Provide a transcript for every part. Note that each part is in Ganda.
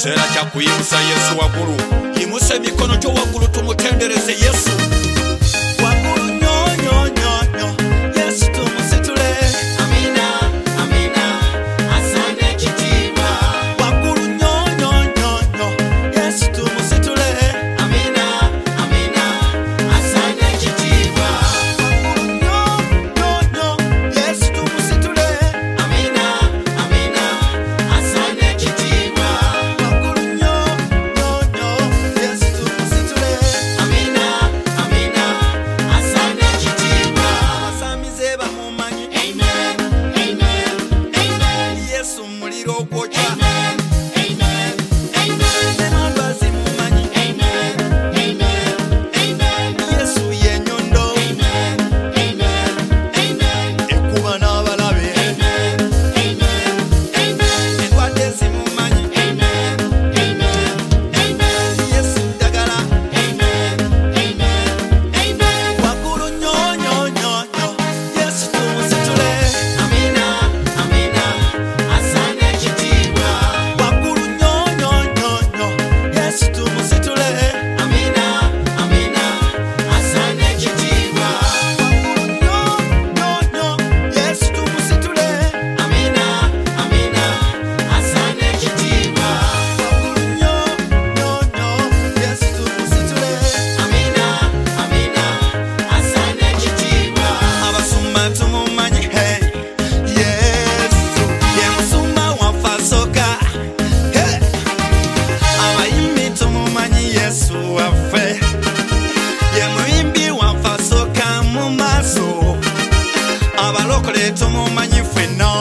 kiseera kya kuyimusa Yesu waggulu. Yimusa emikono gyo waggulu tumutendereze Yesu. Waggulu nnyo nnyo nnyo nnyo Yesu tumusitule. Amina, amina, asante ekitiibwa. Waggulu nnyo nnyo nnyo nnyo Yesu tumusitule. Amina, amina, asante ekitiibwa. Waggulu nnyo nnyo nnyo Yesu tumusitule. Amina, amina, asante ekitiibwa. Waggulu nnyo nnyo nnyo Yesu tumusitule. Amina, amina, asante ekitiibwa. Abasamize bamumanyi. Amen, amen, amen. Yesu muliro ogwokya. Amen, amen, amen. Emandwazi mumanyi. Amen, amen, amen. Yesu ye nnyondo. Amen, amen, amen. Ekuba n'abalabe. Amen, amen, amen. Endwadde zimumanyi. Amen, amen, amen. Yesu ddagala. Amen, amen, amen. Waggulu nnyo nnyo nnyo nnyo Yesu tumusitule. Amina, amina, asante ekitiibwa. Waggulu nnyo nnyo nnyo nnyo Yesu tumusitule. Amina, amina, asante ekitiibwa. Waggulu nnyo nnyo nnyo Yesu tumusitule. Amina, amina, asante ekitiibwa. Waggulu nnyo nnyo nnyo Yesu tumusitule. Amina, amina, asante ekitiibwa. Abasumba tumumanyi. Hey, Yesu ye musumba waffe asooka. Hey, abayimbi tumumanyi Yesu waffe ye muyimbi waffe asooka mu maaso. Abalokole tumumanyi ffenna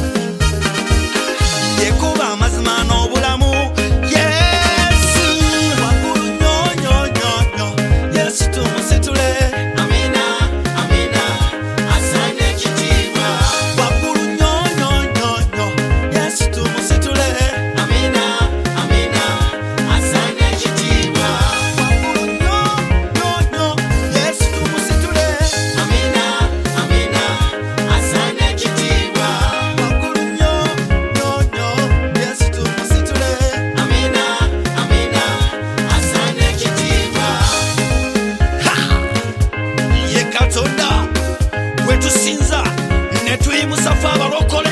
yekuba amazima n'obulamu. Yesu waggulu nnyo nnyo nnyo nnyo Yesu tumusitule. Amina, amina, asante ekitiibwa. Waggulu nnyo nnyo nnyo nnyo Yesu tumusitule. Amina, amina, asante ekitiibwa. Waggulu nnyo nnyo nnyo Yesu tumusitule. Amina, amina, asante ekitiibwa. Waggulu nnyo nnyo nnyo Yesu tumusitule. Amina, amina, asante ekitiibwa. Ye Katonda gwe tusinza ne tuyimusa ffe abalokole.